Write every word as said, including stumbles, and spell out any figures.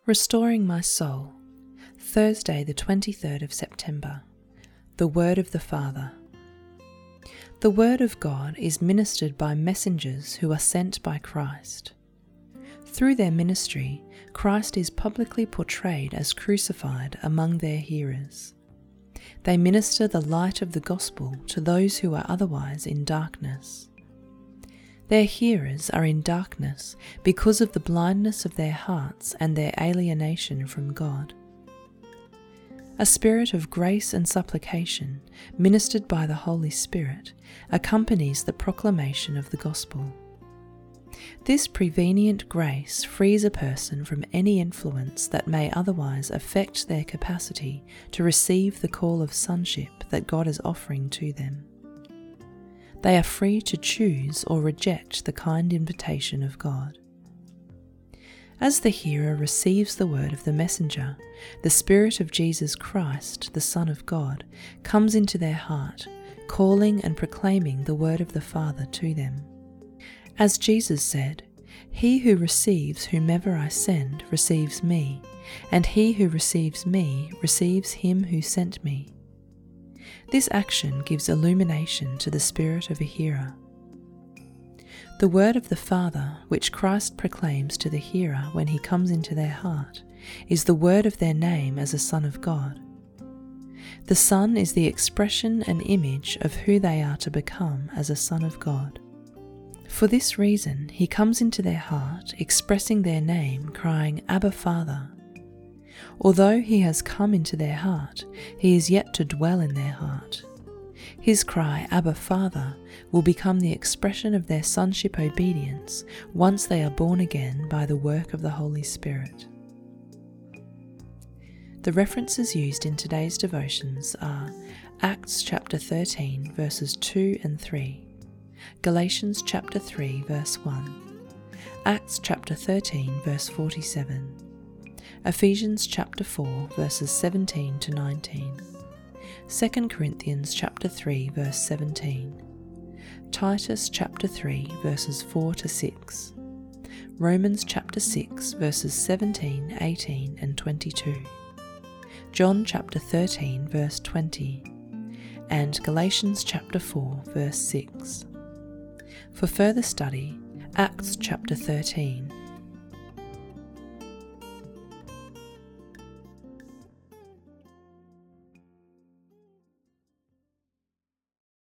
Restoring My Soul, Thursday the twenty-third of September. The Word of the Father. The Word of God is ministered by messengers who are sent by Christ. Through their ministry, Christ is publicly portrayed as crucified among their hearers. They minister the light of the gospel to those who are otherwise in darkness. Their hearers are in darkness because of the blindness of their hearts and their alienation from God. A spirit of grace and supplication, ministered by the Holy Spirit, accompanies the proclamation of the gospel. This prevenient grace frees a person from any influence that may otherwise affect their capacity to receive the call of sonship that God is offering to them. They are free to choose or reject the kind invitation of God. As the hearer receives the word of the messenger, the Spirit of Jesus Christ, the Son of God, comes into their heart, calling and proclaiming the word of the Father to them. As Jesus said, "He who receives whomever I send receives me, and he who receives me receives him who sent me." This action gives illumination to the spirit of a hearer. The word of the Father, which Christ proclaims to the hearer when he comes into their heart, is the word of their name as a Son of God. The Son is the expression and image of who they are to become as a Son of God. For this reason, he comes into their heart, expressing their name, crying, "Abba, Father." Although he has come into their heart, he is yet to dwell in their heart. His cry, "Abba, Father," will become the expression of their sonship obedience once they are born again by the work of the Holy Spirit. The references used in today's devotions are Acts chapter thirteen, verses two and three, Galatians chapter three, verse one, Acts chapter thirteen, verse forty-seven, Ephesians chapter four, verses seventeen to nineteen, Second Corinthians chapter three, verse seventeen, Titus chapter three, verses four to six, Romans chapter six, verses seventeen, eighteen and twenty-two, John chapter thirteen, verse twenty, and Galatians chapter four, verse six. For further study, Acts chapter thirteen,